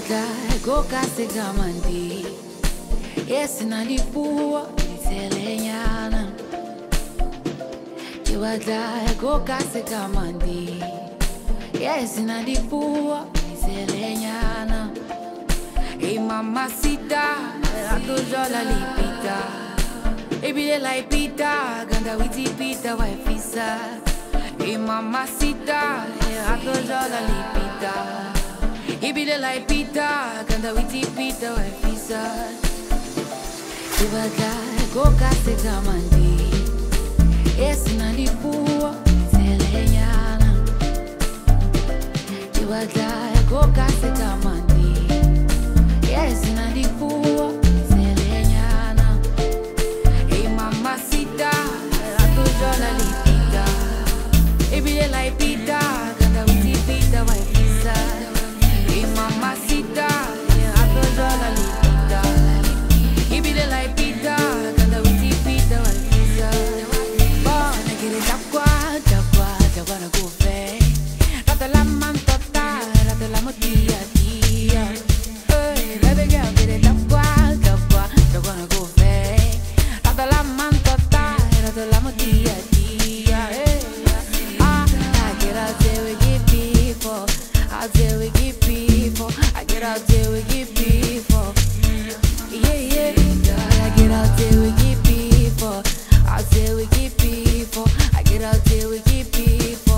Kibadai go kase gamandi. Yes na lipua itelenyana. Kibadai go kase gamandi. Yes na lipua itelenyana. Hey mamacita, atojola lipita. Ebile la pita, ganda witi pita waifisa. Hey mamacita, atojola lipita. Ebile la pita, ganda witi pita waifisa. Kibadai go kase gamandi. Yes na lipua itelenyana. Kibadai go kase gamandi. Yes, na lipua itelenyana. Hey mamacita, atojola lipita. Ebile la pita, ganda witi pita waifisa. Hey mamacita, atojola lipita. Ebile la pita, ganda witi pita waifisa. Bona kire chakwa na kufe. Rata la mantota, rata la motia tia. Baby girl, get it up, you're gonna go fay. Rata la mantota, rata la motia tia. I get out there with you people, out there with you people. I get out there with you people. Yeah. I get out there with you people, out there with you people. I get out there with you people.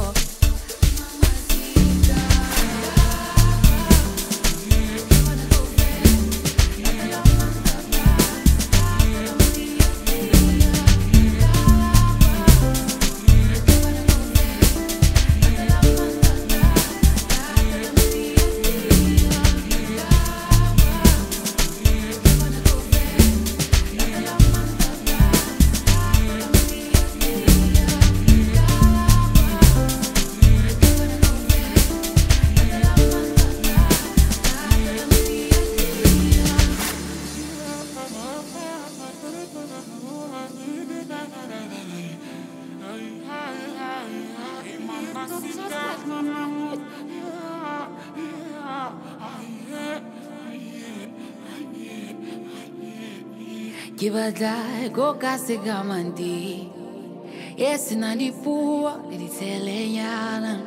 Kibadai go kase gamandi. Yes na lipua itelenyana.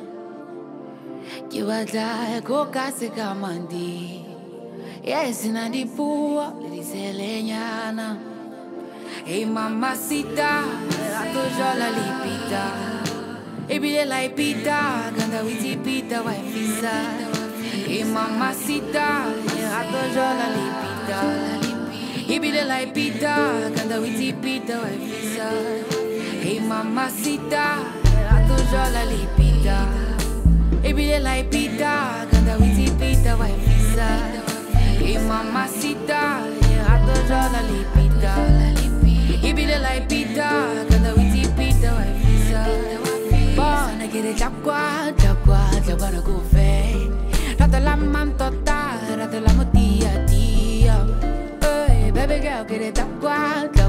Kibadai go kase gamandi. Yes na lipua itelenyana. Hey mamacita, atojola lipita. Ebile la pita, ganda witi pita waifisa. Hey mamacita, atojola lipita. Ebile la pita, ganda witi pita waifisa. Hey mamacita, atojola lipita. Ebile la pita, ganda witi pita waifisa. Hey mamacita, atojola lipita. Ebile la pita, ganda witi pita waifisa. Bona kire chakwa na kufe. Rata la mantota, rata la motia tia. Baby girl, get it up,